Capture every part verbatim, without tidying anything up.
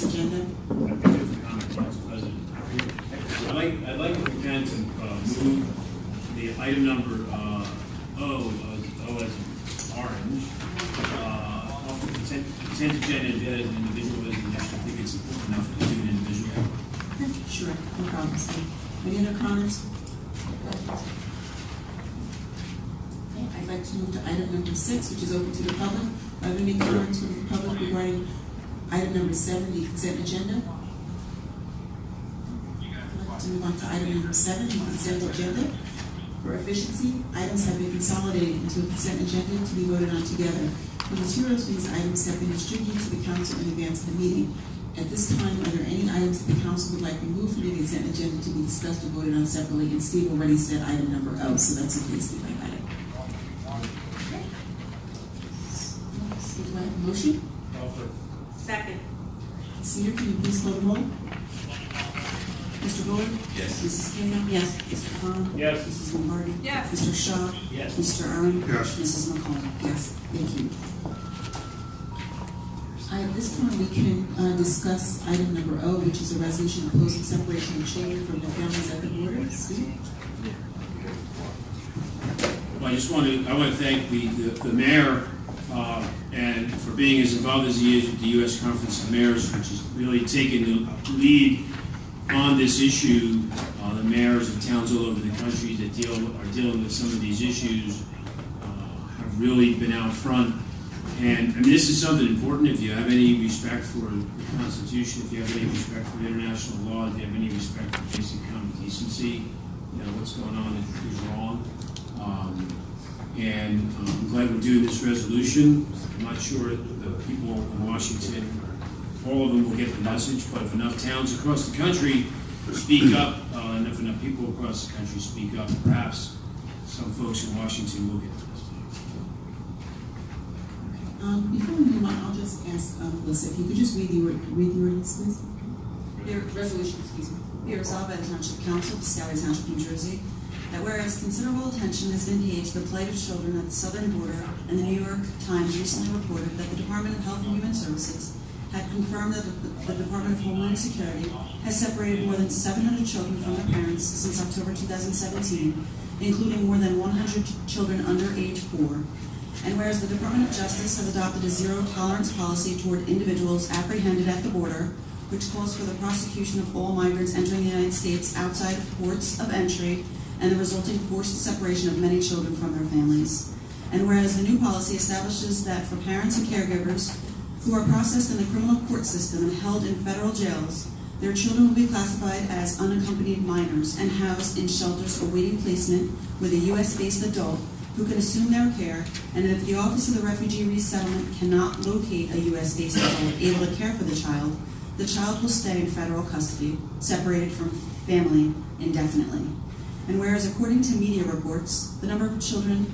agenda? I'd like, I'd like if we can to uh, move the item number uh, O, uh, O as in orange, uh, off the consent, consent agenda and as an individual resolution. I think it's important enough to do an individual. Sure, no problem, Steve. Any other comments? Okay, I'd like to move to item number six, which is open to the public. Are there any comments from the public regarding item number seven, the consent agenda? I'd like to move on to item number seven, the consent agenda. For efficiency, items have been consolidated into a consent agenda to be voted on together. The materials for these items have been distributed to the council in advance of the meeting. At this time, are there any items that the council would like removed from the consent agenda to be discussed or voted on separately? And Steve already said item number O, so that's okay, Steve, I got it. Steve, do I have a motion? Offer. Second. Senior, can you please call the roll? Mister Bullard? Yes. Missus Kano? Yes. Mister Khan? Yes. Missus Lombardi? Yes. Mister Shaw? Yes. Mister Aaron? Yes. Missus McCollum? Yes. Thank you. Uh, At this time, we can uh, discuss item number O, which is a resolution opposing separation of children from their families at the border. Steve? Well, I just want to, I want to thank the, the, the mayor uh, and for being as involved as he is with the U S Conference of Mayors, which has really taken the lead on this issue. Uh, the mayors of towns all over the country that deal are dealing with some of these issues uh, have really been out front. And I mean, this is something important. If you have any respect for the Constitution, if you have any respect for international law, if you have any respect for basic common decency, you know, what's going on is, is wrong. Um, and um, I'm glad we're doing this resolution. I'm not sure the people in Washington, all of them will get the message, but if enough towns across the country speak up, uh, and if enough people across the country speak up, perhaps some folks in Washington will get the message. Um, before we move on, I'll just ask um, Melissa, if you could just read the, read the ordinance, please. Be resolution, excuse me. Be resolved by the Township Council of Piscataway Township, New Jersey, that whereas considerable attention has been paid to the plight of children at the southern border, and the New York Times recently reported that the Department of Health and Human Services had confirmed that the, the Department of Homeland Security has separated more than seven hundred children from their parents since October two thousand seventeen, including more than one hundred children under age four. And whereas the Department of Justice has adopted a zero-tolerance policy toward individuals apprehended at the border, which calls for the prosecution of all migrants entering the United States outside of ports of entry and the resulting forced separation of many children from their families. And whereas the new policy establishes that for parents and caregivers who are processed in the criminal court system and held in federal jails, their children will be classified as unaccompanied minors and housed in shelters awaiting placement with a U S-based adult who can assume their care, and if the Office of the Refugee Resettlement cannot locate a U S-based adult able to care for the child, the child will stay in federal custody, separated from family indefinitely. And whereas according to media reports, the number of children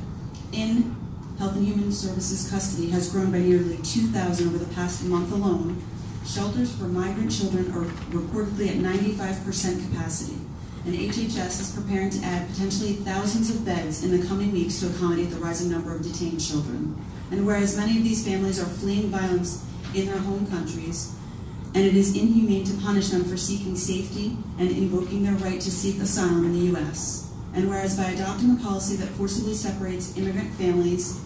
in Health and Human Services custody has grown by nearly two thousand over the past month alone, shelters for migrant children are reportedly at ninety-five percent capacity. And H H S is preparing to add potentially thousands of beds in the coming weeks to accommodate the rising number of detained children. And whereas many of these families are fleeing violence in their home countries, and it is inhumane to punish them for seeking safety and invoking their right to seek asylum in the U S. And whereas by adopting a policy that forcibly separates immigrant families,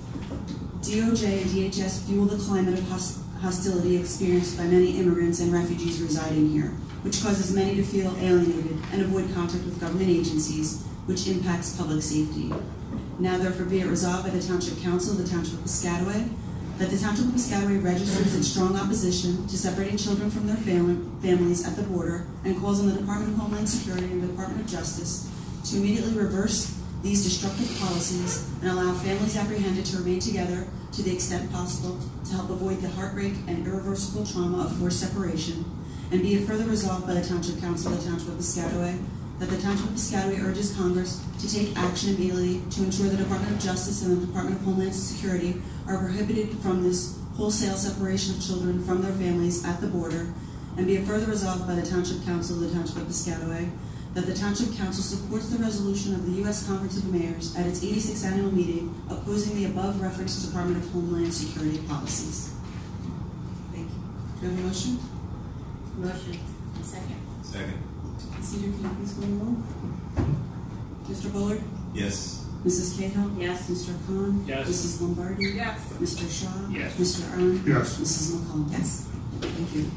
D O J and D H S fuel the climate of host hostility experienced by many immigrants and refugees residing here, which causes many to feel alienated and avoid contact with government agencies, which impacts public safety. Now therefore be it resolved by the Township Council of the Township of Piscataway that the Township of Piscataway registers its strong opposition to separating children from their family, families at the border and calls on the Department of Homeland Security and the Department of Justice to immediately reverse these destructive policies and allow families apprehended to remain together to the extent possible to help avoid the heartbreak and irreversible trauma of forced separation. And be it further resolved by the Township Council of the Township of Piscataway that the Township of Piscataway urges Congress to take action immediately to ensure the Department of Justice and the Department of Homeland Security are prohibited from this wholesale separation of children from their families at the border. And be it further resolved by the Township Council of the Township of Piscataway that the Township Council supports the resolution of the U S Conference of Mayors at its eighty-sixth annual meeting opposing the above referenced Department of Homeland Security policies. Thank you. Do you have a motion? Motion. Second. Second. Cedar, can you please call the roll? Mister Bullard? Yes. Missus Cahill? Yes. Mister Khan? Yes. Missus Lombardi? Yes. Mister Shaw? Yes. Mister Arndt? Yes. Missus McCollum? Yes. Thank you.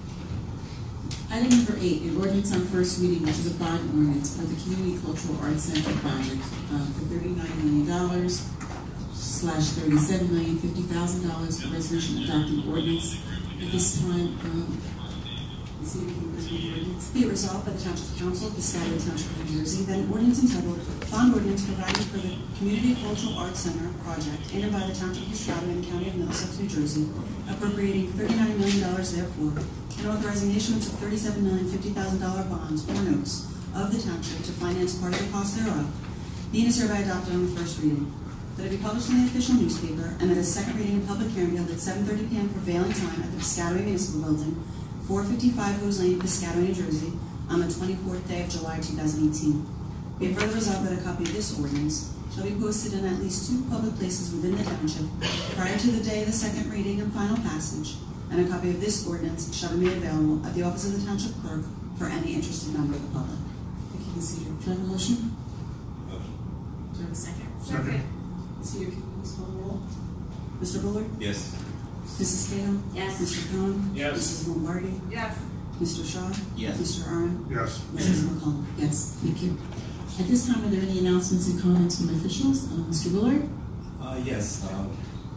Item number eight, an ordinance on first reading, which is a bond ordinance for the Community Cultural Arts Center project uh, for thirty-nine million dollars slash thirty-seven million fifty thousand dollars. Resolution adopting ordinance. At this time, um, the city can present the ordinance. Be it resolved by the Township Council of Piscataway Township, New Jersey, that an ordinance entitled Bond Ordinance Providing for the Community Cultural Arts Center Project in and by the Township of Piscataway and County of Middlesex, New Jersey, appropriating thirty-nine million dollars therefore, and authorizing issuance of thirty-seven million fifty thousand dollars bonds or notes of the Township to finance part of the cost thereof, being is hereby adopted on the first reading, that it be published in the official newspaper, and that a second reading and public hearing be held at seven thirty p m prevailing time at the Piscataway Municipal Building, four fifty-five Hose Lane, Piscataway, New Jersey, on the twenty-fourth day of July, two thousand eighteen. Be it further resolved that a copy of this ordinance shall be posted in at least two public places within the township prior to the day of the second reading and final passage, and a copy of this ordinance shall be made available at the office of the township clerk for any interested member of the public. Thank you, Miz Cedar. Do I have a motion? Motion. Do I have a second? Second. Miz Cedar, can you please call the roll? Mister Bullard? Yes. Missus Cahill? Yes. Mister Khan? Yes. Missus Lombardi? Yes. Mister Shaw? Yes. Mister Arndt? Yes. Missus McCollum? Yes, thank you. At this time, are there any announcements and comments from officials? Uh, Mister Bullard? Uh, yes, uh,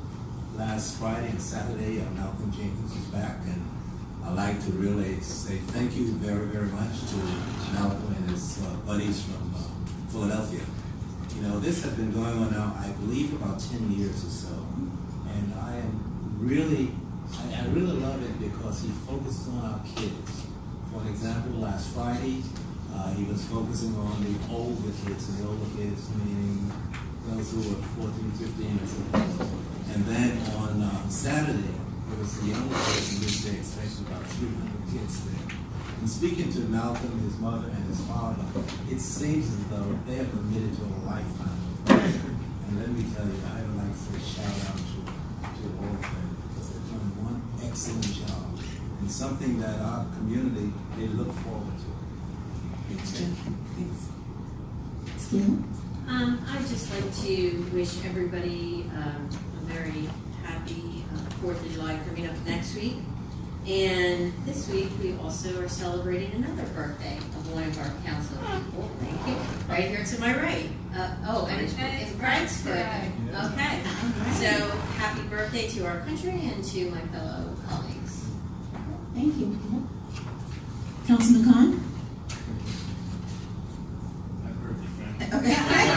last Friday and Saturday, uh, Malcolm Jenkins was back, and I'd like to really say thank you very, very much to Malcolm and his uh, buddies from uh, Philadelphia. You know, this has been going on now, I believe, about ten years or so, and I am really, I, I really love it because he focused on our kids. For example, last Friday, uh, he was focusing on the older kids, and the older kids meaning those who were fourteen, fifteen, or so. And then on uh, Saturday, it was the younger kids, in which they expected about three hundred kids there. And speaking to Malcolm, his mother, and his father, it seems as though they are committed to a lifetime of prayer. And let me tell you, I would like to say shout out to, to all of them, because they've done one excellent job, and something that our community, they look forward to. Thanks, Jen. Thanks. Steve? Um, I'd just like to wish everybody um, a very happy uh, Fourth of July coming up next week. And this week, we also are celebrating another birthday of one of our council people. Thank you. Right here to my right. Uh, oh, and it's, it's Frank's birthday. Okay. So, happy birthday to our country and to my fellow colleagues. Thank you. Councilman Khan? Okay.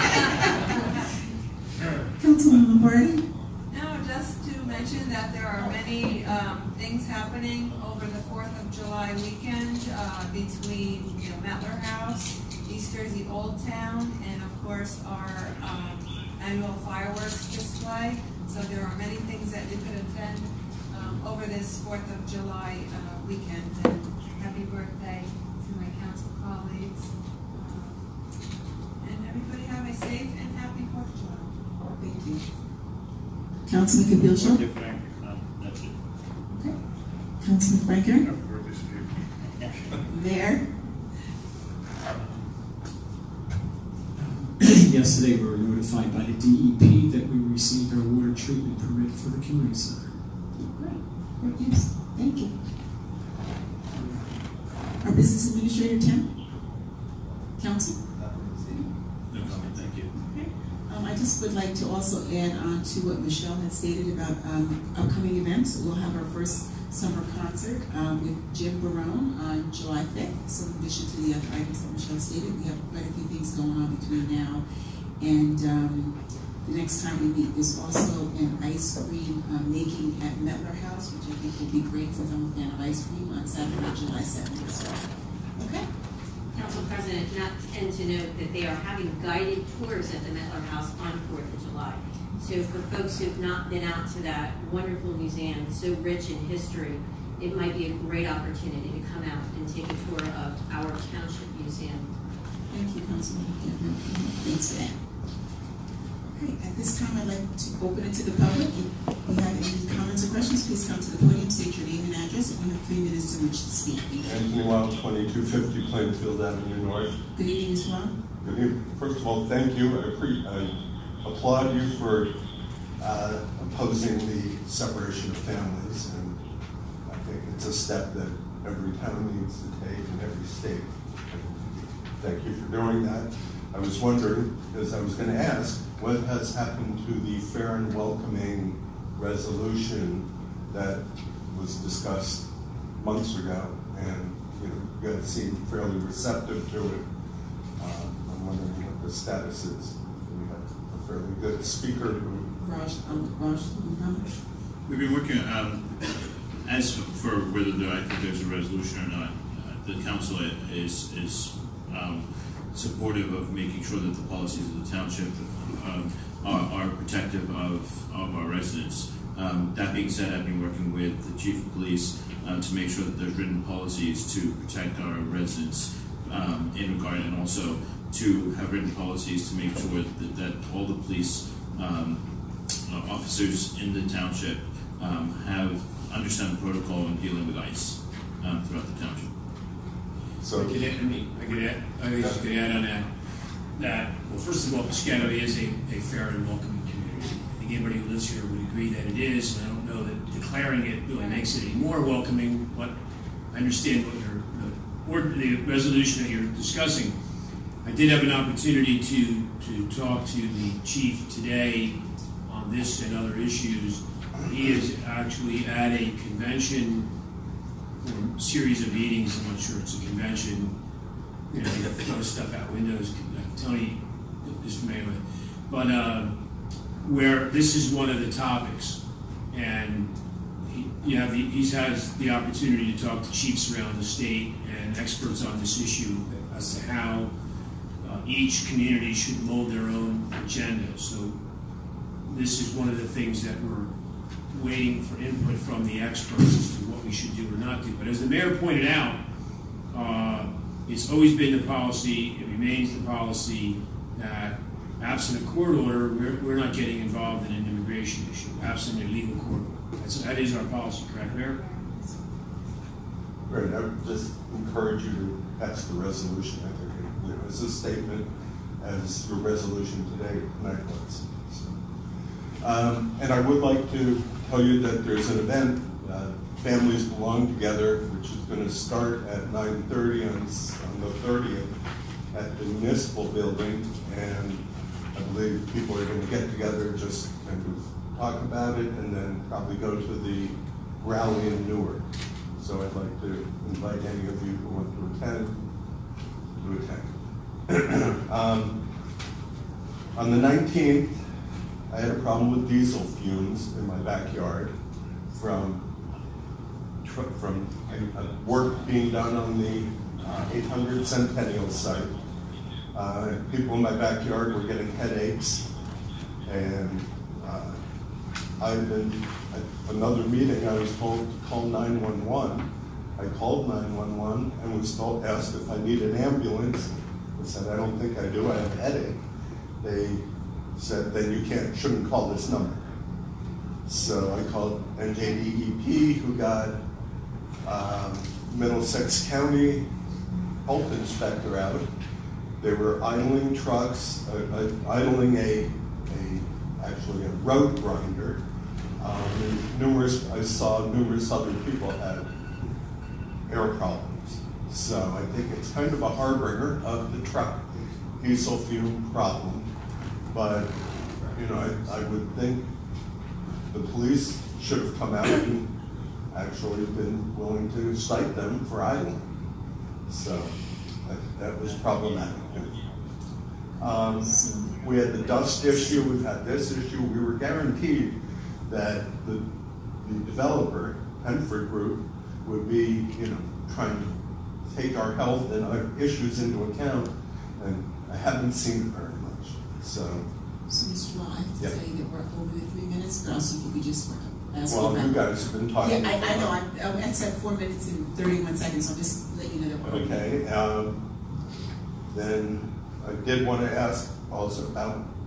Councilman Lombardi? No, just to mention that there are many um, things happening over the Fourth of July weekend uh, between you know, Mettler House, East Jersey Old Town, and of course our um, annual fireworks display. So there are many things that you could attend um, over this Fourth of July uh, weekend. And happy birthday to my council colleagues. And everybody have a safe and happy Fourth of July. Thank you. Councilman Cabildo? Okay, Frank. No, that's it. Okay. Councilman Franker? Happy birthday, Steve. Mayor? Yesterday, we were notified by the D E P that we received our water treatment permit for the community center. Great. Great news. Thank you. Our business administrator, Tim? Council? No comment, thank you. Okay. Um, I just would like to also add on to what Michelle had stated about um, upcoming events. We'll have our first summer concert um, with Jim Barone on July fifth. So in addition to the other items that Michelle stated, we have quite a few things going on between now and um, the next time we meet. There's also an ice cream um, making at Mettler House, which I think will be great since I'm a fan of ice cream, on Saturday, July seventh as well. Okay? Council President, not and to note that they are having guided tours at the Mettler House on Fourth of July. So for folks who've not been out to that wonderful museum, so rich in history, it might be a great opportunity to come out and take a tour of our township museum. Thank you, Councilman. Thanks for that. Great, at this time, I'd like to open it to the public. If you have any comments or questions, please come to the podium, state your name and address, and you have three minutes in which to speak. Anthony Wild, twenty-two fifty Plainfield Avenue North. Good evening, Mister Wild. Good evening. First of all, thank you. I, pre- I applaud you for uh, opposing the separation of families, and I think it's a step that every town needs to take in every state. Thank you for doing that. I was wondering, because I was going to ask, what has happened to the fair and welcoming resolution that was discussed months ago, and you know, you guys seem fairly receptive to it. Uh, I'm wondering what the status is. We have a fairly good speaker who. Raj, um, Raj, Muhammad. We've been working, um, as for whether there, I think there's a resolution or not, uh, the council is, is, um, supportive of making sure that the policies of the township, um, are, are protective of, of our residents. Um, that being said, I've been working with the chief of police, uh, to make sure that there's written policies to protect our residents, um, in regard, and also to have written policies to make sure that, that all the police, um, uh, officers in the township, um, have, understand the protocol in dealing with ICE, um, throughout the township. So, I could add, I mean, I could add, I guess you could add on that, that, well, first of all, Piscataway is a, a fair and welcoming community. I think anybody who lives here would agree that it is, and I don't know that declaring it really makes it any more welcoming, but I understand what you're, the, or the resolution that you're discussing. I did have an opportunity to, to talk to the chief today on this and other issues. He is actually at a convention, or series of meetings, I'm not sure it's a convention, you know, they throw stuff out windows, like Tony is familiar with, but uh, where this is one of the topics, and he, you have the, he has the opportunity to talk to chiefs around the state and experts on this issue as to how uh, each community should mold their own agenda. So this is one of the things that we're waiting for input from the experts as to what we should do or not do. But as the mayor pointed out, uh, it's always been the policy, it remains the policy, that absent a court order, we're, we're not getting involved in an immigration issue, absent a legal court order. That's, that is our policy, correct, Mayor? great. I would just encourage you to pass the resolution. I think it, you know, it's a statement as your resolution today tonight was. So, um, and I would like to tell you that there's an event, uh, Families Belong Together, which is going to start at nine thirty on, on the thirtieth at the municipal building, and I believe people are going to get together, just kind of talk about it, and then probably go to the rally in Newark. So I'd like to invite any of you who want to attend to attend. um, on the nineteenth, I had a problem with diesel fumes in my backyard from from uh, work being done on the uh, eight hundred Centennial site. Uh, people in my backyard were getting headaches, and uh, I've been at another meeting. I was told to call nine one one. I called nine one one and was told, asked if I need an ambulance. I said, I don't think I do. I have a headache. They said, then you can't, shouldn't call this number. So I called N J D E P, who got um, Middlesex County health inspector out. They were idling trucks, uh, uh, idling a, a, actually a road grinder. Um, numerous, I saw numerous other people had air problems. So I think it's kind of a harbinger of the truck diesel fume problem. But, you know, I, I would think the police should have come out and actually been willing to cite them for idling. So that, that was problematic. Um, we had the dust issue, we've had this issue. We were guaranteed that the, the developer, Penford Group, would be, you know, trying to take our health and our issues into account, and I haven't seen it very much. So, So, Mister Law, I have to Yeah. tell you that we're over the three minutes, but also if you could just ask well, about. you guys have been talking. Yeah, I, I know, I, I said four minutes and thirty-one seconds, so I'll just let you know that we're over. Okay, um, then I did want to ask also about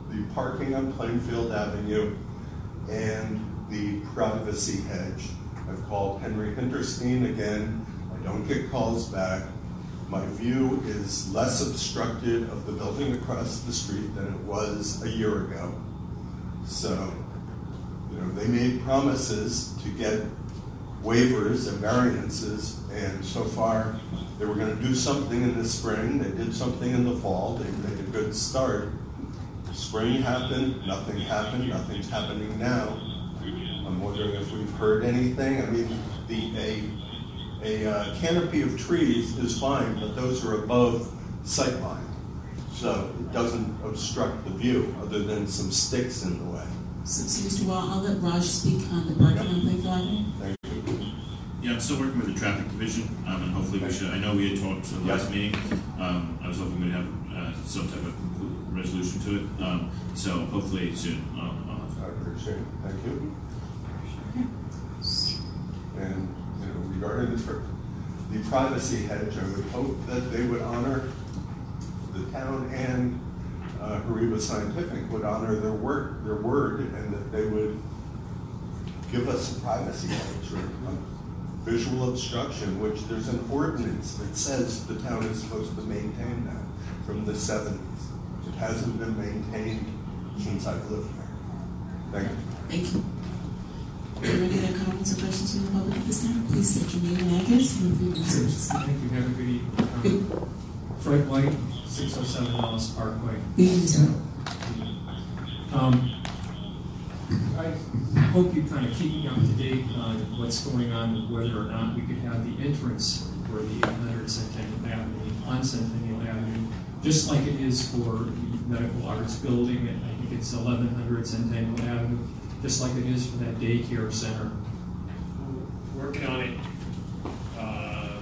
the parking on Plainfield Avenue, and the privacy hedge. I've called Henry Hinterstein again. I don't get calls back. My view is less obstructed of the building across the street than it was a year ago. So, you know, they made promises to get waivers and variances, and so far they were going to do something in the spring. They did something in the fall. They made a good start. Spring happened, nothing happened, nothing's happening now. I'm wondering if we've heard anything. I mean, the a a uh, canopy of trees is fine, but those are above sight line, so it doesn't obstruct the view other than some sticks in the way. So, so Mister Wall, I'll let Raj speak on the parking on Plainfield Avenue. Thank you. Yeah, I'm still working with the traffic division, um, and hopefully we should, I know we had talked in the last meeting, um, I was hoping we'd have, uh, some type of resolution to it, um, so hopefully soon, I'll, I'll have. I appreciate it. Thank you. And, you know, regarding the, pri- the privacy hedge, I would hope that they would honor, the town and uh, Hariba Scientific would honor their work, their word, and that they would give us a privacy hedge or a visual obstruction, which there's an ordinance that says the town is supposed to maintain that from the seventies. It hasn't been maintained since I've lived there. Thank you. Thank you. Are there any other comments or questions from the public at this time? Please state your name and address and repeat your service. Thank you. Have a good evening. Um, Good. Fred White, six oh seven Ellis Parkway. Good evening, sir. Um, I hope you kind of keep me up to date on what's going on with whether or not we could have the entrance for the eight hundred Centennial Avenue on Centennial Avenue, just like it is for the Medical Arts Building, and I think it's eleven hundred Centennial Avenue, just like it is for that daycare center. Working on it. Uh,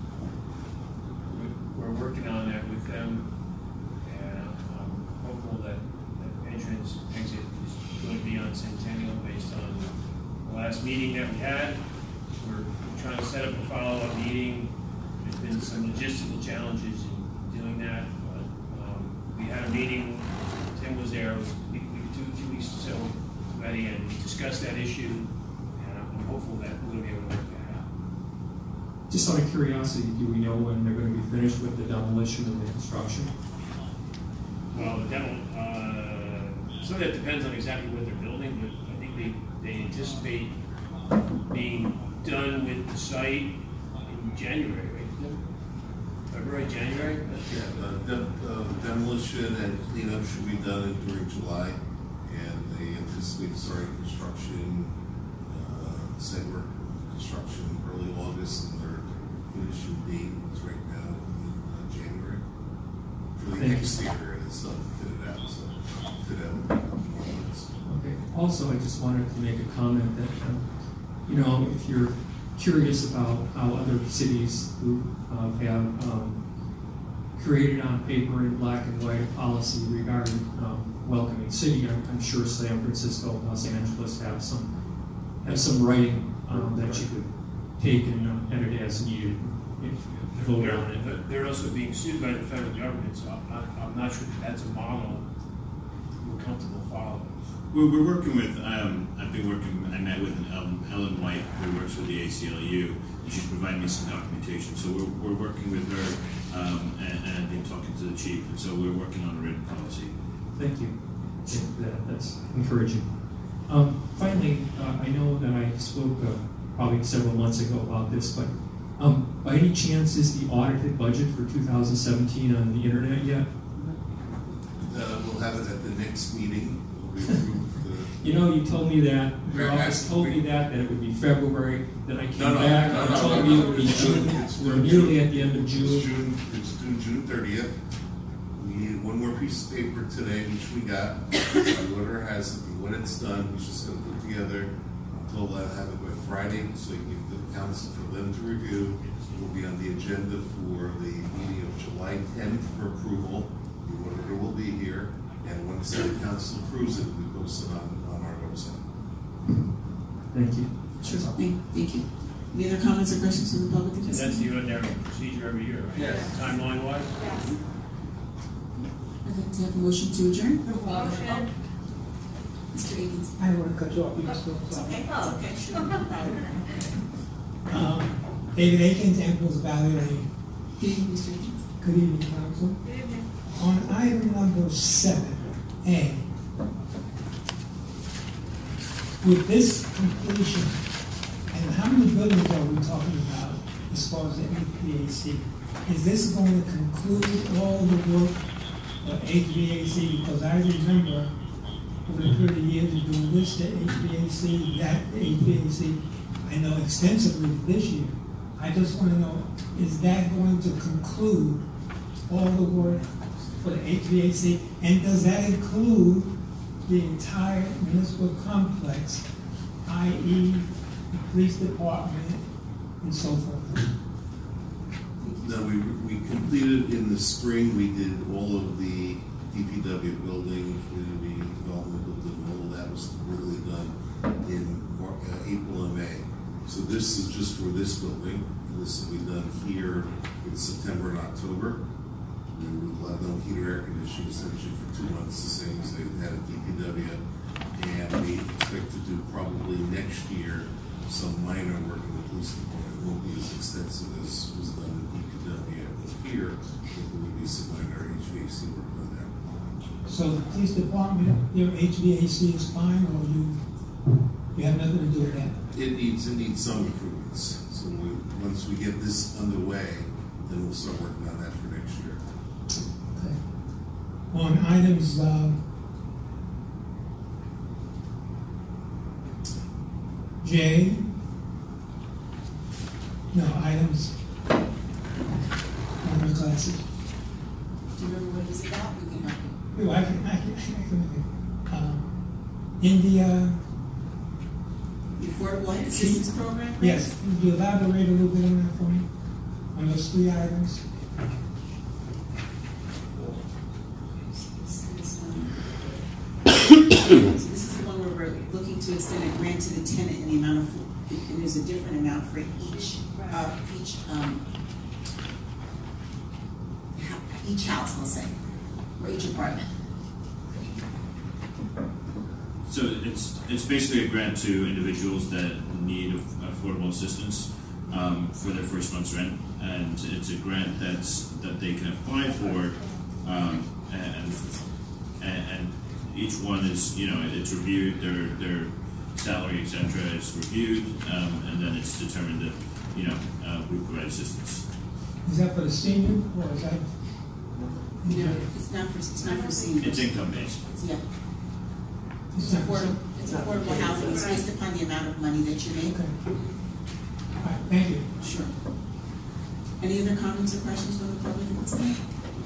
We're working on that with them, and I'm hopeful that the entrance exit is going to be on Centennial based on the last meeting that we had. We're trying to set up a follow-up meeting. There's been some logistical challenges in doing that, but um, we had a meeting. Tim was there. It was a week, week, two, two weeks or so already, and we discussed that issue. And I'm hopeful that we're going to be able to work that out. Just out of curiosity, do we know when they're going to be finished with the demolition and the construction? Well, the demo, uh, some of that depends on exactly what they're building, but I think they, they anticipate being done with the site in January, right? February, January? Yeah, uh, dem- uh, demolition and cleanup should be done during July, and they anticipate starting construction, uh, site work construction early August, and their finishing date is right now in uh, January. For the Thank you. exterior, and it's not fitted out, so fit out. Okay. Also, I just wanted to make a comment that, um, you know, if you're curious about how other cities who uh, have um, created on paper in black and white a policy regarding um, welcoming city, I'm, I'm sure San Francisco and Los Angeles have some have some writing um, that you could take and uh, edit as needed if you vote They're, on it. but they're also being sued by the federal government, so I'm not, I'm not sure that that's a model we're comfortable following. We're, we're working with, um, I've been working, I met with um, Ellen White, who works with the A C L U, and she's providing me some documentation. So we're, we're working with her, um, and, and I've been talking to the chief, and so we're working on a written policy. Thank you. Thank you for that. That's encouraging. Um, finally, uh, I know that I spoke uh, probably several months ago about this, but um, by any chance is the audited budget for two thousand seventeen on the internet yet? Uh, we'll have it at the next meeting. We'll approve the You know, you told me that, your We're office asking- told me that, that it would be February, then I came No, no, back, no, and no, told no, me no, it would be it's June, due- it's we're due nearly at the end of It's June. June, it's due June thirtieth. We need one more piece of paper today, which we got. Whoever has it, when it's done, he's just gonna put together, we'll uh, have it by Friday, so you can give the council for them to review. It will be on the agenda for the meeting of July tenth for approval. The auditor will be here, and once the council approves it, we post it on, on our website. Thank you. Sure, thank, thank you. Any other comments or questions from the public at And this that's time? the ordinary procedure every year, right? Yes. Timeline wise? Okay. like to have a motion to adjourn. Motion. Mister Akins. I don't want to cut you off, you can still talk. Okay, it's okay, sure. No problem. Um, David Akins, Ambrose Valley Lane. Good evening, Mister Akins. Good evening, council. Good evening. On item number seven, A, with this completion, and how many buildings are we talking about as far as the H V A C? Is this going to conclude all the work for H V A C? Because I remember over the thirty years of doing this, the H V A C, that H V A C, I know extensively this year. I just want to know, is that going to conclude all the work for the H V A C? And does that include the entire municipal complex, that is the police department and so forth? No, we, we completed in the spring, we did all of the D P W building, community development building, all of that was really done in Mar- uh, April and May. So this is just for this building, and this will be done here in September and October. We will have no heater, air conditioning essentially for two months, the same as they had at D P W. And we expect to do probably next year some minor work in the police department. It won't be as extensive as was done in D P W here, but there will be some minor H V A C work on there. So the police department, your H V A C is fine, or you, you have nothing to do with that? It needs, it needs some improvements. So we, once we get this underway, then we'll start working on that for next year. Okay. On items, um, J, no, items, on my glasses. Do you remember what it's about? We can help you. Oh, I can, I can, I can, um, India, The Affordable Assistance Program? right? yes, could you elaborate a little bit on that for me, on those three items? This is, um, So this is the one where we're looking to extend a grant to the tenant in the amount of, and there's a different amount for each, uh, each, um, hou- each house, let's say, or each apartment. So it's, it's basically a grant to individuals that need affordable assistance um, for their first month's rent. And it's a grant that's, that they can apply for, um, and, and, and each one is, you know, it's reviewed, their, their salary, et cetera, is reviewed, um, and then it's determined that, you know, uh, we provide assistance. Is that for the senior, or is that? No, it's not for, it's not for seniors. It's income based. Yeah, It's it's not- affordable, it's affordable housing, it's based upon the amount of money that you make. Okay. All right, thank you. Sure. Any other comments or questions from the public at this time?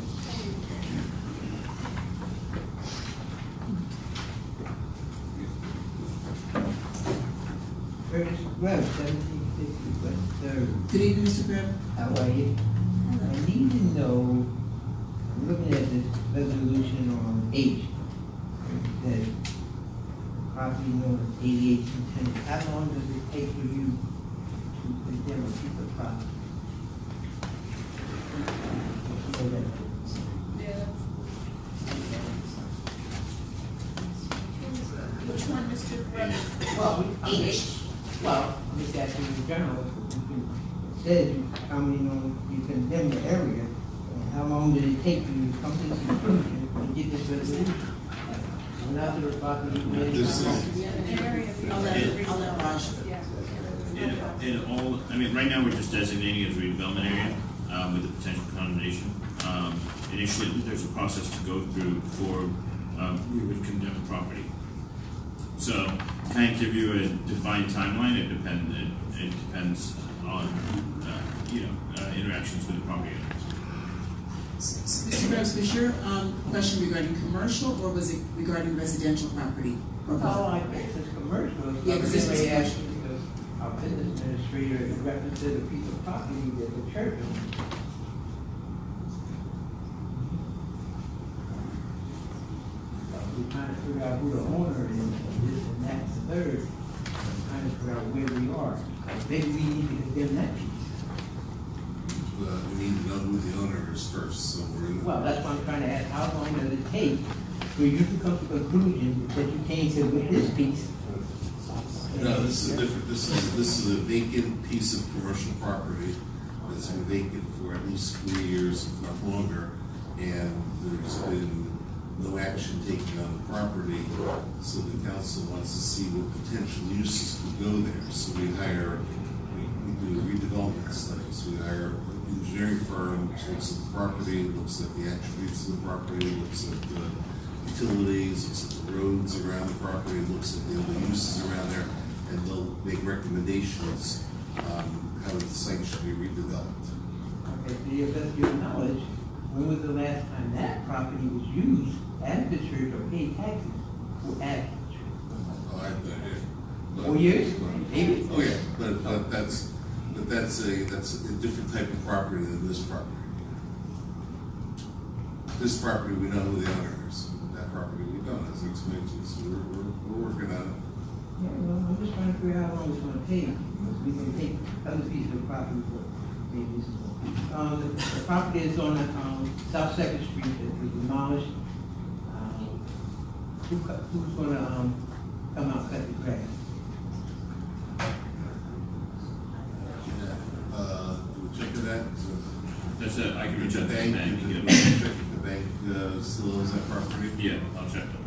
Curtis Webb, seventeen fifty West Third. Good evening, Mister Greb. How are you? I need to know, I'm looking at this resolution on H. That property known as eighty-eight two ten. How long does it take for you to condemn a piece of property? So that- Which one, Mister Webb? Well, we- H. Well, I'm just asking in general, you said you, how many, you know, you condemn the area, and how long did it take you to come to this conclusion and get this resolution? Went out to the property, went This is- I'll let, I'll let Raj. In, in all, I mean, right now we're just designating it as a redevelopment area um, with the potential condemnation. Um, initially, there's a process to go through before um, we would condemn the property. So, can't give you a defined timeline. It depends. It, it depends on uh, you know uh, interactions with the property owners. Mister Gross, was your um, question regarding commercial or was it regarding residential property? Or both? Oh, I guess it's commercial. Yeah, 'cause this was Somebody asked commercial. me because our business administrator represented a piece of property that the church owned. We're trying to figure out who the owner is, and this and that and the third. We're trying to figure out where we are. Maybe we need to condemn that piece. uh, we need to know who the owner is first, so we're in the. Well, that's what I'm trying to ask, how long does it take for you to come to the conclusion that you came to with this piece? No, this is different, this is, this is a vacant piece of commercial property that's been vacant for at least three years, if not longer, and there's been no action taken on the property, so the council wants to see what potential uses could go there. So we hire, we, we do redevelopment studies, we hire an engineering firm which looks at the property, looks at the attributes of the property, looks at the utilities, looks at the roads around the property, looks at the other uses around there, and they'll make recommendations on how the site should be redeveloped. Okay, to your best of your knowledge, when was the last time that property was used as the church or paid taxes for as the church? Oh, I have no idea. But- Four years? but- Maybe? Oh, yeah, but, but that's, but that's a, that's a different type of property than this property. This property, we know who the owner is. That property, we don't, as I explained to you, so we're, we're, we're working on it. Yeah, well, I'm just trying to figure out how long it's gonna take, because we can take other pieces of property for maybe this is more. Um, the, the property is on, um, South Second Street that was demolished. Um, Who, cut- who's gonna, um, come out and cut the grass? Yeah. Uh, do we check into that? That's it, I can reach out to the Bank, bank you and can get check if the bank, uh, still owns that property? Yeah, I'll check that.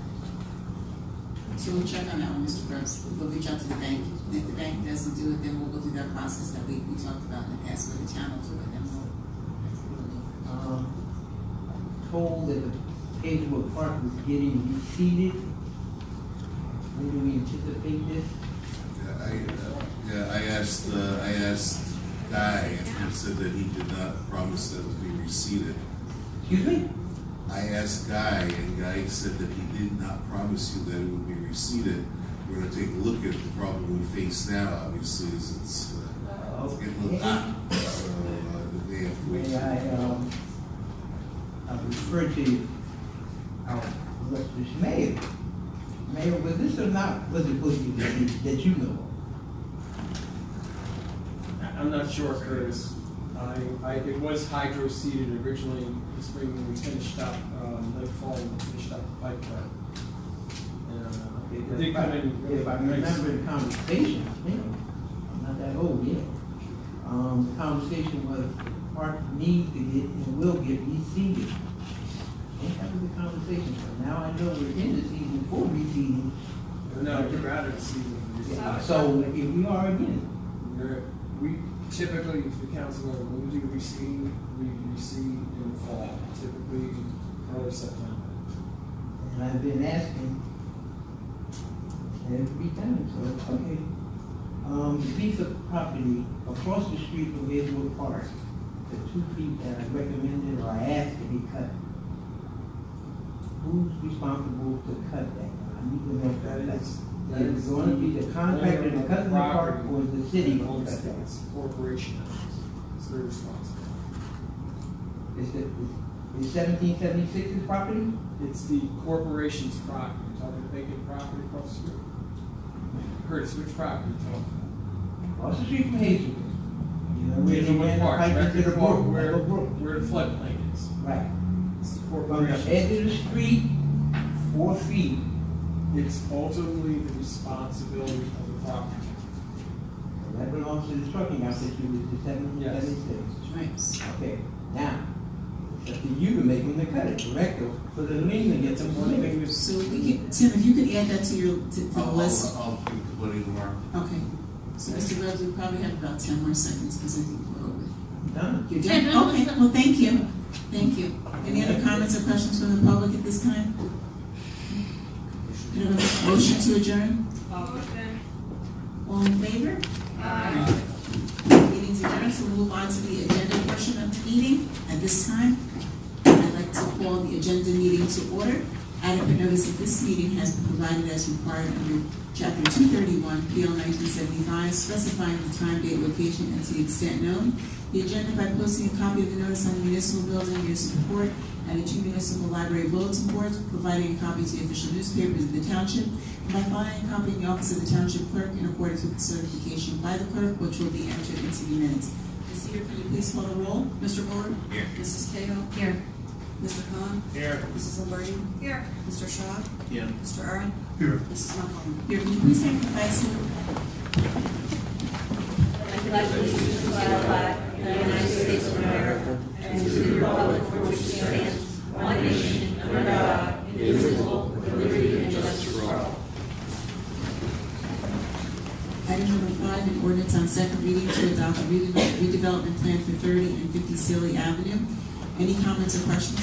So we'll check on that one, Mister Gross. We'll reach out to the bank. And if the bank doesn't do it, then we'll go through that process that we, we talked about and ask for the town to do it, then we'll. Um, told that the Hazelwood Park was getting reseeded. When do we anticipate this? Yeah, I, uh, yeah, I asked, uh, I asked Guy, and he said that he did not promise that it would be reseeded. Excuse me? I asked Guy, and Guy said that he did not promise you that it would be reseeded. We're gonna take a look at the problem we face now, obviously, is it's, uh, it's getting a little hot. So, uh, they have to wait. May I, um, I refer to our illustrious mayor. Mayor, was this or not, was it supposed to be that you, that you know I'm not sure, Curtis. I, I, it was hydro seeded originally in the spring when we finished up, um, late fall, when we finished up the pipe cut. And, uh, it did come in of? really If I nice. remember the conversation, you know, I'm not that old yet. Um, the conversation was, the park needs to get and will get reseeded. And that was the conversation, so now I know we're in the season for reseeding. No, we'd rather see Yeah, them. So here we are again. We're- We typically, if the council, when we do reseed, we reseed in the fall, typically early September. And I've been asking every time, so it's okay. Um, the piece of property across the street from Hazelwood Park, the two feet that I recommended or I asked to be cut. Who's responsible to cut that? I need to know That that. is- Is it going to be the contractor that cuts the park or is the city going to cut that? It's the corporation, it's their responsibility. Is it, is- is seventeen seventy-six's property? It's the corporation's property, you're talking vacant property across the street. Curtis, which property are you talking about? Across the street from Hazelwood. You know, where they Hazelwood ran the Park, pipe into Record the Park, brook, where, the brook. where the floodplain is. Right. It's the From the corporation. edge of the street, four feet. It's ultimately the responsibility of the property. That belongs to the trucking outfit, which is the seventeen Yes. seventy-six. Right. Okay, now, it's up to you to make them to cut it, correct? Or for the lien to get them one thing. So we can, Tim, if you could add that to your, to to the I'll, list. I'll, I'll give it to Buddy tomorrow. Okay. So Mister Rhodes, we probably have about ten more seconds because I think we're over. Done. You're done? Okay, well, thank you. Thank you. Any other comments or questions from the public at this time? Can I have a motion to adjourn? Motion. All in favor? Aye. Meeting's adjourned, so we'll move on to the agenda portion of the meeting. At this time, I'd like to call the agenda meeting to order. Adequate notice of this meeting has been provided as required under Chapter two thirty-one, P L nineteen seventy-five, specifying the time, date, location, and to the extent known. The agenda by posting a copy of the notice on the municipal building, municipal court, and the two municipal library bulletin boards, providing a copy to the official newspapers of the township, and by filing a copy in the office of the township clerk in accordance with the certification by the clerk, which will be entered into the minutes. Ms. Seaver, can you please call the roll? Mister Buller? Here. Missus Cahill? Here. Mister Khan? Here. Missus Lombardi? Here. Mister Shaw? Yeah. Mister Aaron? Here. Missus Malcolm? Here, can you please stand for the flag salute? I pledge allegiance to the flag of the United States of America and to the republic for which it stands, one nation, under God, indivisible, with liberty and justice for all. Item number five, an ordinance on second reading to adopt a redevelop- redevelopment plan for thirty and fifty Sealy Avenue. Any comments or questions?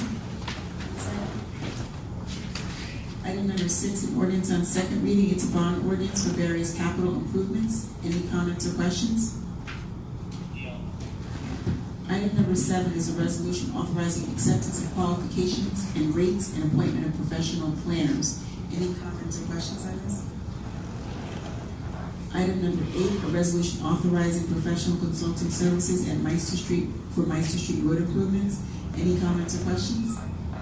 Item number six, an ordinance on second reading. It's a bond ordinance for various capital improvements. Any comments or questions? Item number seven is a resolution authorizing acceptance of qualifications and rates and appointment of professional planners. Any comments or questions on this? Item number eight, a resolution authorizing professional consulting services at Meister Street for Meister Street road improvements. Any comments or questions?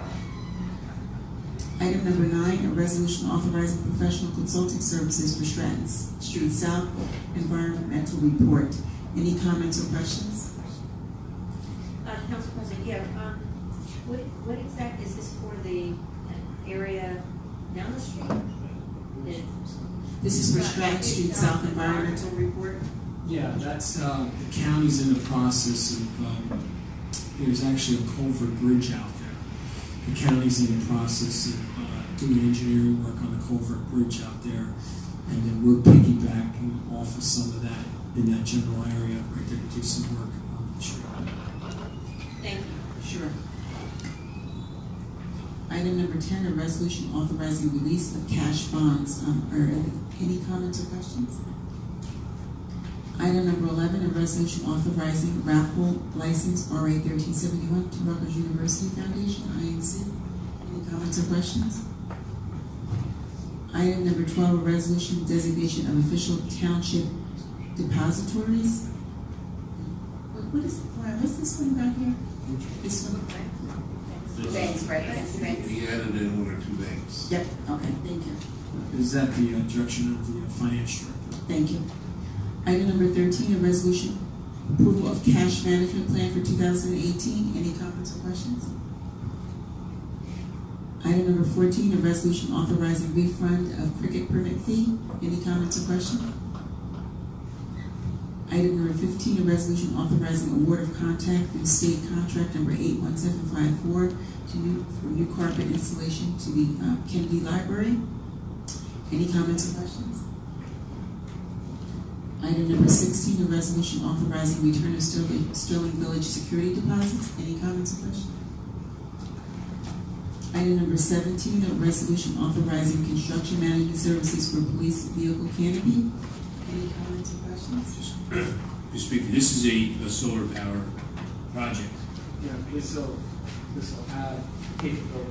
Item number nine, a resolution authorizing professional consulting services for Stratton Street South environmental report. Any comments or questions? Uh, Council President, yeah, um, what, what exact, is this for the uh, area down the street? The- This is for Stratton Street South environmental report. Yeah, that's, uh, the county's in the process of, um, there's actually a culvert bridge out there. The county's in the process of uh, doing engineering work on the culvert bridge out there, and then we're piggybacking off of some of that in that general area right there to do some work on the street. Thank you. Sure. Item number ten, a resolution authorizing release of cash bonds. Um, are any comments or questions? Item number eleven, a resolution authorizing raffle license R A thirteen seventy-one to Rutgers University Foundation, I N C. Any comments or questions? Item number twelve, a resolution designation of official township depositories. What, what is, what's this one back here? This one? Banks, right, banks, banks. He added in one or two banks. Yep, okay, thank you. Is that the uh, direction of the uh, finance director? Thank you. Item number thirteen, a resolution approval of cash management plan for two thousand eighteen. Any comments or questions? Item number fourteen, a resolution authorizing refund of cricket permit fee. Any comments or questions? Item number fifteen, a resolution authorizing award of contract through state contract number eight one seven five four to new, for new carpet installation to the uh, Kennedy Library. Any comments or questions? Item number sixteen, a resolution authorizing return of Sterling, Sterling Village security deposits. Any comments or questions? Item number seventeen, a resolution authorizing construction management services for police vehicle canopy. Any comments or questions? Just speaking, this is a, a solar power project. Yeah, this will, this will have capability.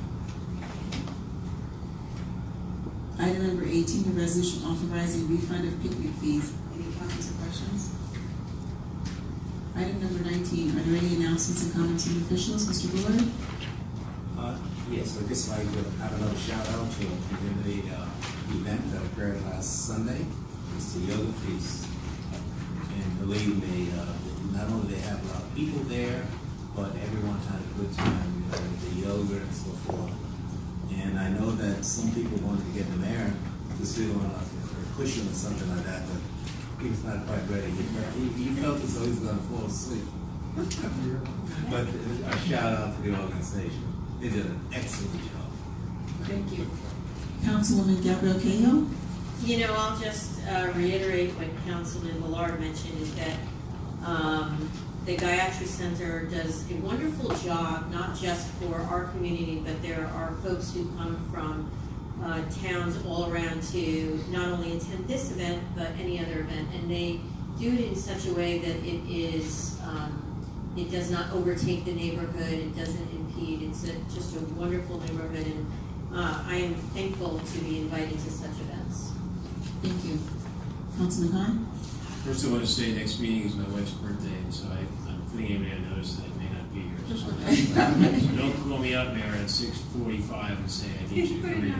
Item number eighteen, a resolution authorizing refund of picnic fees. Any comments or questions? Item number nineteen, are there any announcements and comments from officials? Mister Bullard? Uh, yes, I'd just like to have another shout out to a community uh, event that occurred last Sunday. It's the Yoga Feast. And believe me, uh, not only they have a lot of people there, but everyone had a good time, you know, with the yoga and so forth. And I know that some people wanted to get the mayor to sit on a, a cushion or something like that, but he was not quite ready. He felt, he, he felt as though he was going to fall asleep. But a shout out to the organization. They did an excellent job. Thank you. Councilwoman Gabrielle Cahill? You know, I'll just uh, reiterate what Councilman Millard mentioned, is that um, the Gayatri Center does a wonderful job, not just for our community, but there are folks who come from uh, towns all around to not only attend this event, but any other event. And they do it in such a way that it is, um, it does not overtake the neighborhood, it doesn't impede. It's a, just a wonderful neighborhood, and uh, I am thankful to be invited to such events. Thank you. Councilman Hahn? First, I want to say next meeting is my wife's birthday, and so I, I'm putting everybody on notice that I may not be here. Just so don't call me up, Mayor, at six forty-five and say I need you to come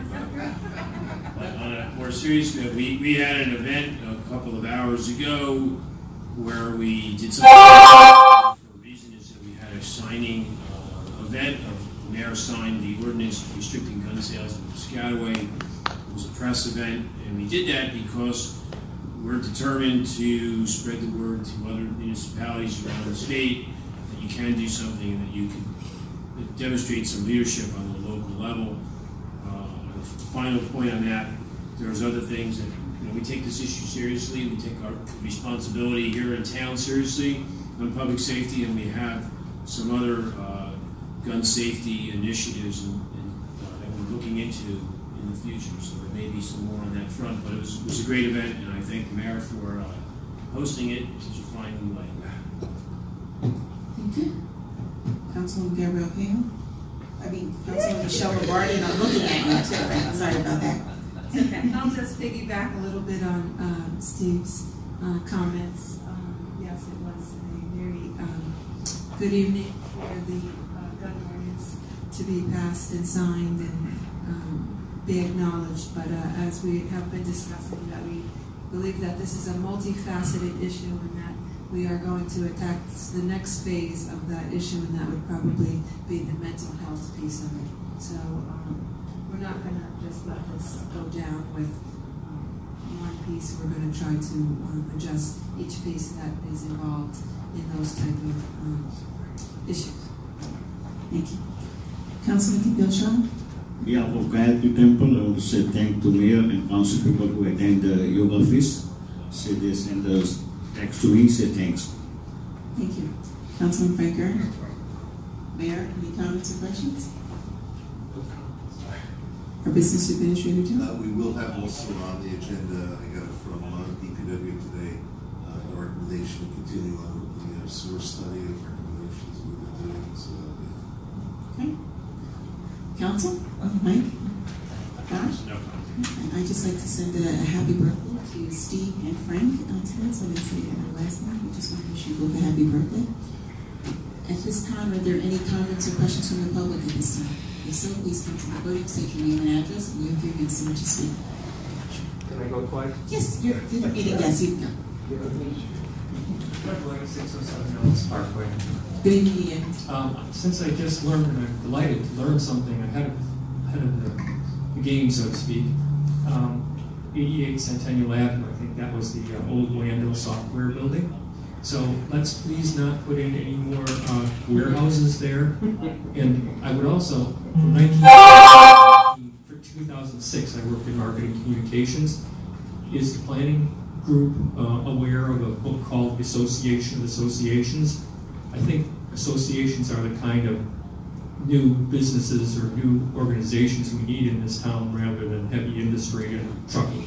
in. But on a more serious note, we, we had an event a couple of hours ago where we did something for a reason is that we had a signing uh, event of the mayor signed the ordinance restricting gun sales in Piscataway. It was a press event, and we did that because we're determined to spread the word to other municipalities around the state that you can do something and that you can demonstrate some leadership on the local level. Uh, the final point on that, there's other things that, you know, we take this issue seriously. We take our responsibility here in town seriously on public safety, and we have some other uh, gun safety initiatives and, and, uh, that we're looking into in the future. So there may be some more on that front, but it was, it was a great event, and I thank the mayor for uh, hosting it in such a fine way. Thank you. Councilwoman Gabrielle Cahill. I mean, Councilwoman Michelle Lombardi, and I'm looking at you too. Sorry about that. Okay, I'll just piggyback a little bit on um, Steve's uh, comments. Um, yes, it was a very um, good evening for the uh, gun ordinance to be passed and signed and um, be acknowledged. But uh, as we have been discussing, that we believe that this is a multifaceted issue and that we are going to attack the next phase of that issue, and that would probably be the mental health piece of it. So um, we're not going to just let this go down with um, one piece. We're going to try to um, adjust each piece that is involved in those type of um, issues. Thank you. Councilman Gilshaw. Yeah, of Gayatri Temple, I want to say thank to Mayor and council people who attend the yoga feast. Say this and the text to me, say thanks. Thank you. Councilman Frank Gurn. Mayor, any comments or questions? Our business administrator too? Uh, we will have also on the agenda, I got it from uh, D P W today, uh, a recommendation to continue on with the uh, sewer study of recommendations we've been doing, so. Yeah. Okay. Council? Mike? Josh? No comment. And I'd just like to send a, a happy birthday to Steve and Frank uh, today, so I didn't say it last night. We just want to wish you both a happy birthday. At this time, are there any comments or questions from the public at this time? If so, please come to the podium, state your name and address, and you have three minutes in which to speak. Can I go twice? Yes, you're, you're meeting, yes, you can go. six oh seven Ellis Parkway. Good evening again. Um, since I just learned, and I'm delighted to learn something ahead of, ahead of the, the game, so to speak, um, eighty-eight Centennial Avenue, I think that was the uh, old Wando software building. So let's please not put in any more uh, warehouses there. And I would also, from nineteen for two thousand six, I worked in marketing communications. Is the planning group uh, aware of a book called Association of Associations? I think associations are the kind of new businesses or new organizations we need in this town rather than heavy industry and trucking.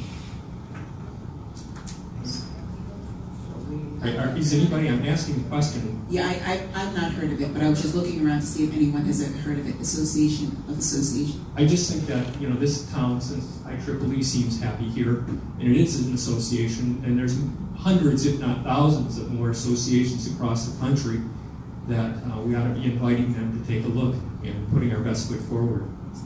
Are, are, is anybody, I'm asking the question. Yeah, I, I, I've not heard of it, but I was just looking around to see if anyone has ever heard of it. Association of Association. I just think that, you know, this town, since I triple E seems happy here, and it is an association, and there's hundreds, if not thousands, of more associations across the country, that uh, we ought to be inviting them to take a look and putting our best foot forward.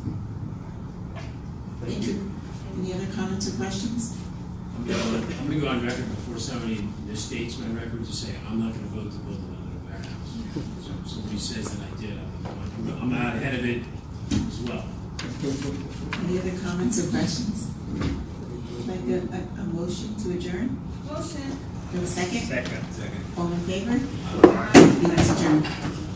Thank you. Any other comments or questions? I'm going to go on record before somebody misstates my record to say I'm not going to vote to build another warehouse. So if somebody says that I did, I'm, I'm out ahead of it as well. Any other comments or questions? Like a, a, a motion to adjourn? Motion. Do a second? Second. Second. All in favor? Meeting is adjourned.